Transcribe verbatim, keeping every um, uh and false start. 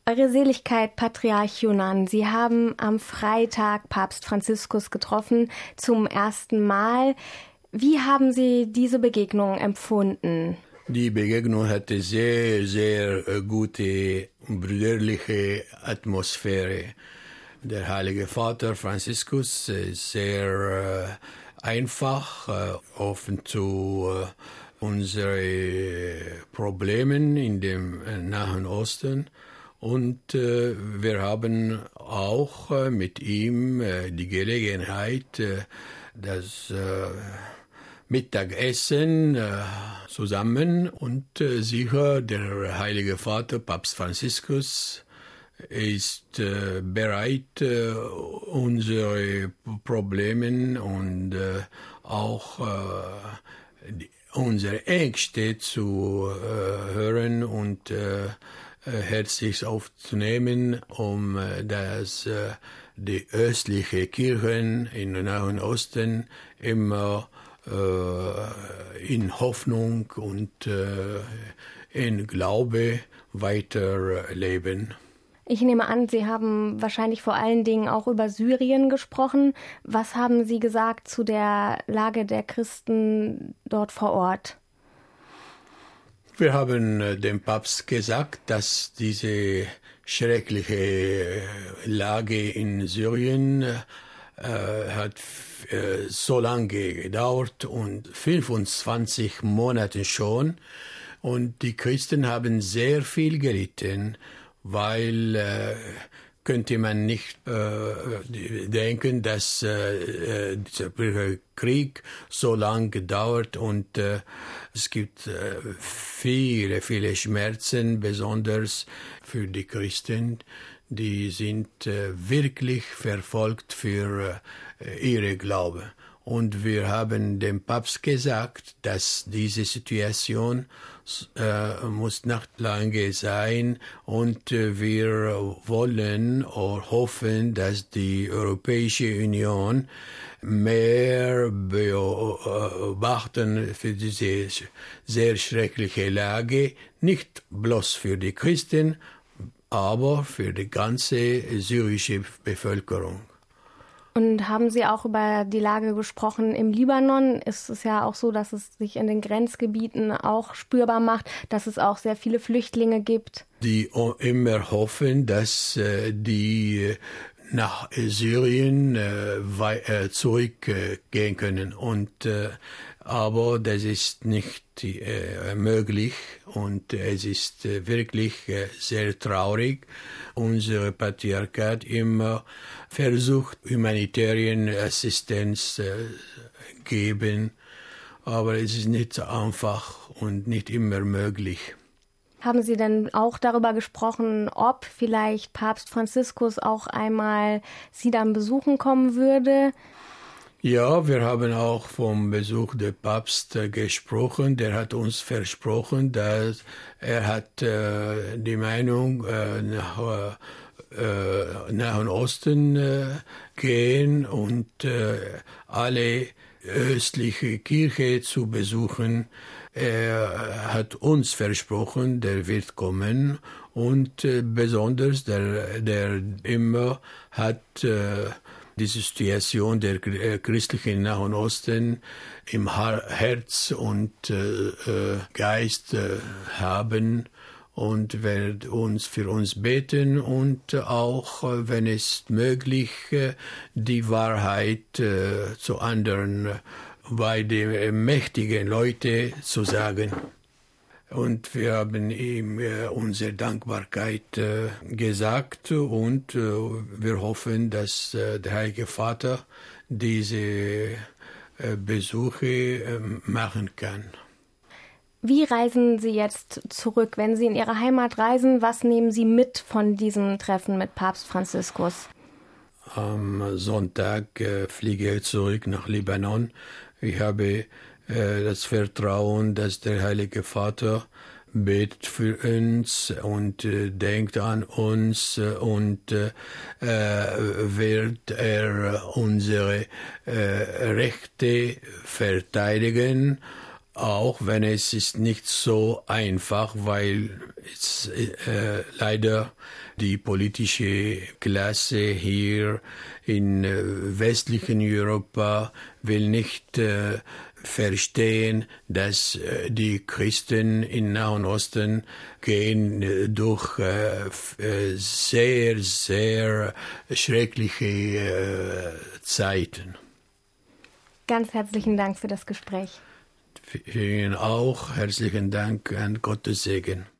Eure Seligkeit, Patriarch Jonan, Sie haben am Freitag Papst Franziskus getroffen, zum ersten Mal. Wie haben Sie diese Begegnung empfunden? Die Begegnung hatte sehr, sehr gute brüderliche Atmosphäre. Der Heilige Vater Franziskus ist sehr äh, einfach, äh, offen zu äh, unseren Problemen in dem äh, Nahen Osten. Und äh, wir haben auch äh, mit ihm äh, die Gelegenheit, äh, das äh, Mittagessen äh, zusammen. Und äh, sicher, der Heilige Vater, Papst Franziskus, ist äh, bereit, äh, unsere Probleme und äh, auch äh, die, unsere Ängste zu äh, hören und äh, herzlich aufzunehmen, um äh, dass äh, die östliche Kirchen in den Nahen Osten immer äh, in Hoffnung und äh, in Glaube weiterleben. Ich nehme an, Sie haben wahrscheinlich vor allen Dingen auch über Syrien gesprochen. Was haben Sie gesagt zu der Lage der Christen dort vor Ort? Wir haben dem Papst gesagt, dass diese schreckliche Lage in Syrien äh, hat äh, so lange gedauert und fünfundzwanzig Monate schon. Und die Christen haben sehr viel gelitten, weil äh, könnte man nicht äh, denken, dass äh, dieser Bürgerkrieg so lange dauert und äh, es gibt äh, viele, viele Schmerzen, besonders für die Christen, die sind äh, wirklich verfolgt für äh, ihre Glaube. Und wir haben dem Papst gesagt, dass diese Situation äh, muss nicht lange sein und äh, wir wollen oder hoffen, dass die Europäische Union mehr beobachten für diese sehr schreckliche Lage, nicht bloß für die Christen, aber für die ganze syrische Bevölkerung. Und haben Sie auch über die Lage gesprochen im Libanon? Ist es ja auch so, dass es sich in den Grenzgebieten auch spürbar macht, dass es auch sehr viele Flüchtlinge gibt? Die immer hoffen, dass äh, die nach Syrien äh, zurückgehen können. Und, äh, aber das ist nicht äh, möglich und es ist äh, wirklich äh, sehr traurig. Unser Patriarchat immer versucht, humanitäre Assistenz äh, geben, aber es ist nicht so einfach und nicht immer möglich. Haben Sie denn auch darüber gesprochen, ob vielleicht Papst Franziskus auch einmal Sie dann besuchen kommen würde? Ja, wir haben auch vom Besuch des Papstes äh, gesprochen. Der hat uns versprochen, dass er hat äh, die Meinung äh, nach äh, Nahen Osten äh, gehen und äh, alle östliche Kirche zu besuchen. Er hat uns versprochen, der wird kommen und äh, besonders der, der immer hat äh, die Situation der äh, christlichen Nahen Osten im Herz und äh, Geist äh, haben und wird uns für uns beten und auch, wenn es möglich, die Wahrheit äh, zu anderen bei den mächtigen Leuten zu sagen. Und wir haben ihm äh, unsere Dankbarkeit äh, gesagt und äh, wir hoffen, dass äh, der Heilige Vater diese äh, Besuche äh, machen kann. Wie reisen Sie jetzt zurück? Wenn Sie in Ihre Heimat reisen, was nehmen Sie mit von diesem Treffen mit Papst Franziskus? Am Sonntag äh, fliege ich zurück nach Libanon. Ich habe äh, das Vertrauen, dass der Heilige Vater betet für uns und äh, denkt an uns äh, und äh, wird er unsere äh, Rechte verteidigen, auch wenn es ist nicht so einfach, weil es äh, leider Die politische Klasse hier in westlichen Europa will nicht äh, verstehen, dass äh, die Christen im Nahen Osten gehen äh, durch äh, sehr, sehr schreckliche äh, Zeiten. Ganz herzlichen Dank für das Gespräch. Für Ihnen auch herzlichen Dank und Gottes Segen.